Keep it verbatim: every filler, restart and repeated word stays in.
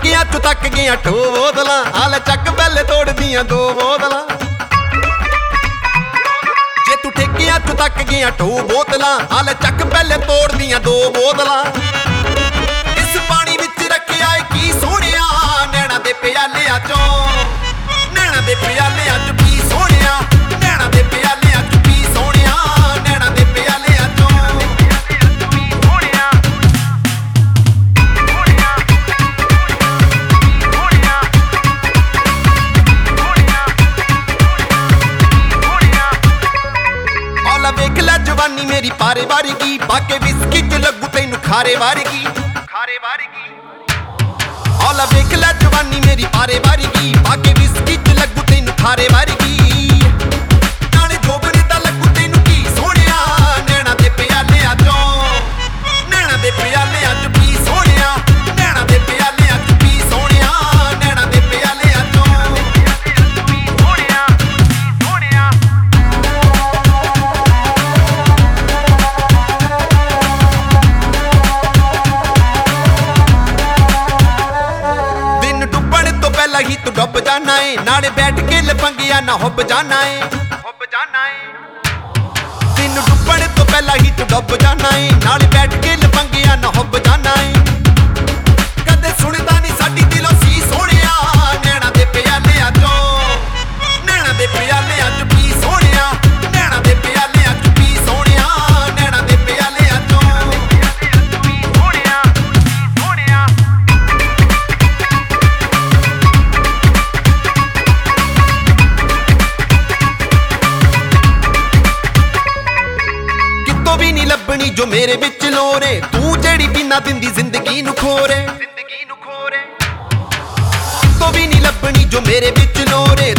ਠੇਕਿਆਂ ਚੋਂ ਤੱਕ ਗਈਆਂ ਠੋ ਬੋਤਲਾਂ, ਹਾਲੇ ਚੱਕ ਬੈਲੇ ਤੋੜਦੀਆਂ ਦੋ ਬੋਤਲਾਂ। ਜੇ ਤੂੰ ਠੇਕਿਆਂ ਚੋਂ ਤੱਕ ਗਈਆਂ ਠੋ ਬੋਤਲਾਂ, ਹਾਲੇ ਚੱਕ ਬੈਲੇ ਤੋੜਦੀਆਂ ਦੋ ਬੋਤਲਾਂ। ਇਸ ਪਾਣੀ ਵਿੱਚ ਰੱਖਿਆ ਏ ਕੀ ਸੋਹਣਿਆ, ਨੈਣਾ ਦੇ ਪਿਆਲਿਆਂ ਚੋਂ, ਨੈਣਾ ਦੇ ਪਿਆਲਿਆਂ ਚੋਂ ਪੀ ਸੋਹਣਿਆ, ਨੈਣਾ ਦੇ ਪਿਆਲਿਆਂ ਚੋਂ ਪੀ ਸੋਹਣਿਆ, ਨੈਣਾ ਦੇ ਪਿਆਲਿਆਂ ਚੋਂ। ਵੇਖ ਲੈ ਜਵਾਨੀ ਮੇਰੀ ਪਾਰੇ ਵਾਰਗੀ, ਬਾਕੇ ਵਿਸਕੀ ਚ ਲੱਗੂ ਤੈਨੂੰ ਖਾਰੇ ਵਾਰਗੀ, ਖਾਰੇ ਵਾਰਗੀ। ਔਲਾ ਵੇਖ ਲੈ ਜਵਾਨੀ ਮੇਰੀ ਪਾਰੇ ਵਾਰਗੀ, ਬਾਕੇ ਵਿਸਕੀ ਚ ਲੱਗੂ ਤੈਨੂੰ ਖਾਰੇ ਵਾਰਗੀ। ਨਾਲੇ ਜੋਬਨ ਦਾ ਲੱਗੂ ਤੈਨੂੰ ਕੀ ਸੋਹਣਿਆ, ਨੈਣਾ ਦੇ ਪਿਆਲਿਆਂ ਚੋਂ, ਨੈਣਾ ਦੇ ਪਿਆਲਿਆਂ ਚ ਪੀ ਸੋਹਣਿਆ, ਨੈਣਾ ਦੇ ਪਿਆਲਿਆਂ ਚ ਪੀ ਸੋਹਣਿਆ, ਨੈਣਾ ਦੇ ਪਿਆਲਿਆਂ ਚੋਂ। ਪਹਿਲਾਂ ਹੀ ਤੂੰ ਡੁੱਬ ਜਾਣਾ ਏ, ਨਾਲੇ ਬੈਠ ਕੇ ਲਪੰਗਿਆ ਨਾ ਹੁੱਬ ਜਾਣਾ ਏ, ਹੁੱਬ ਜਾਣਾ ਏ। ਤੈਨੂੰ ਡੁੱਬਣ ਤੋਂ ਪਹਿਲਾਂ ਹੀ ਤੂੰ ਡੁੱਬ ਜਾਣਾ ਏ, ਨਾਲੇ ਬੈਠ ਕੇ ਲਪੰਗਿਆ ਨਾ ਹੁੱਬ ਜਾਣਾ ਏ। ਕਦੇ ਸੁਣਦਾ ਨਹੀਂ ਸਾਡੀ ਦਿਲੋਂ ਸੀ ਸੋਹਣਿਆ, ਨੈਣਾ ਦੇ ਪਿਆਲਿਆਂ ਚੋਂ, ਨੈਣਾ ਦੇ ਪਿਆਲਿਆਂ ਚ ਪੀ ਸੋਹਣਿਆ, ਨੈਣਾ ਦੇ ਪਿਆਲਿਆਂ ਚ ਪੀ ਸੋਹਣਿਆ, ਨੈਣਾ ਦੇ ਪਿਆਲਿਆਂ ਚੋਂ। ਵੀ ਨਹੀਂ ਲੱਭਣੀ ਜੋ ਮੇਰੇ ਵਿੱਚ ਲੋਰੇ, ਤੂੰ ਜਿਹੜੀ ਬਿਨਾ ਦਿੰਦੀ ਜ਼ਿੰਦਗੀ ਨੂੰ ਖੋਰੇ, ਜ਼ਿੰਦਗੀ ਨੂੰ ਖੋਰੇ। ਕਿਤੋਂ ਵੀ ਨਹੀਂ ਲੱਭਣੀ ਜੋ ਮੇਰੇ ਵਿੱਚ ਲੋਰੇ,